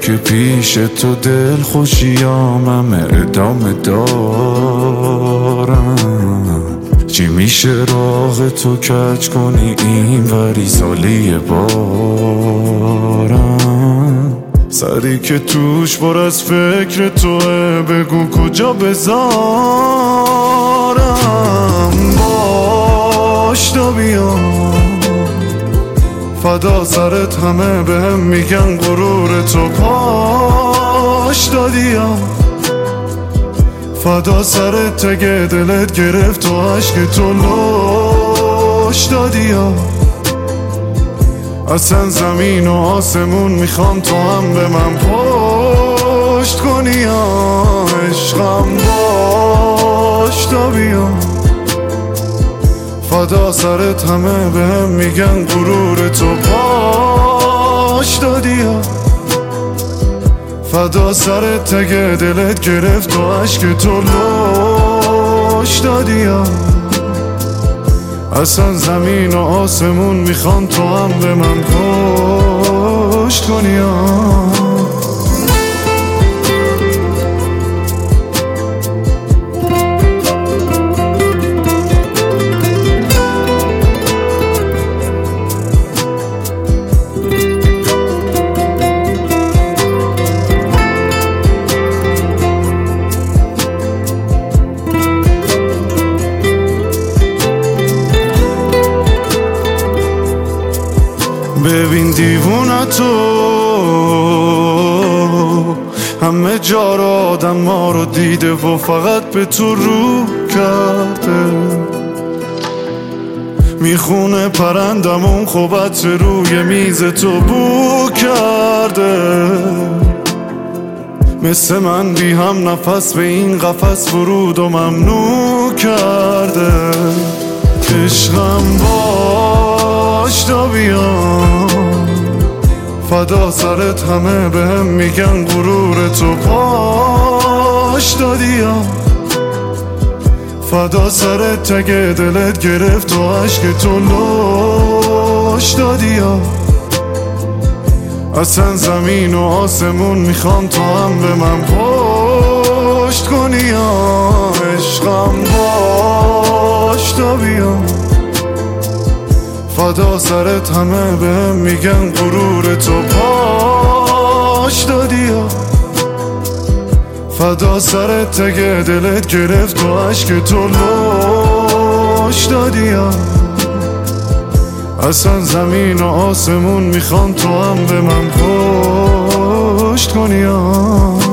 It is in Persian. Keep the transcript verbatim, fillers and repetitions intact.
که پیش تو دل خوشیامم ادامه دارم. چی میشه راه تو کج کنی این وری سالی بارم. سری که توش پر از فکر توه بگو کجا بذارم. باش تا بیام فدا سرت همه بهم میگن غرور تو پاش دادیم. فدا سرت تگه دلت گرفت و عشق تو لوش دادیم. اصلا زمین و آسمون میخوام تو هم به من پشت کنی. عشقم باش تا بیام فدا سرت همه بهم میگن غرور تو پاش دادیم. فدا سرت تگه دلت گرفت و عشق تو لوش دادیم. اصلا زمین و آسمون میخوان تو هم به من پشت کنی. ببین دیوونه تو همه جا رو آدم ما رو دیده و فقط به تو رو کرده. میخونه پرندمون خوبت روی میز تو بو کرده. مثل من بی هم نفس به این قفس ورود و ممنوع کرده. عشقم باش تا بیام فدا سرت همه بهم میگن غرور تو پاش دادیم. فدا سرت تگه دلت گرفت و عشق تو لوش دادیم. اصلا زمین و آسمون میخوان تو هم به من پشت کنی. عشقم باش تا بیام فدا سرت همه بهم میگن غرور تو پاش دادیم. فدا سرت تگه دلت گرفت و عشق تو لوش دادیم. اصلا زمین و آسمون میخوان تو هم به من پشت کنی.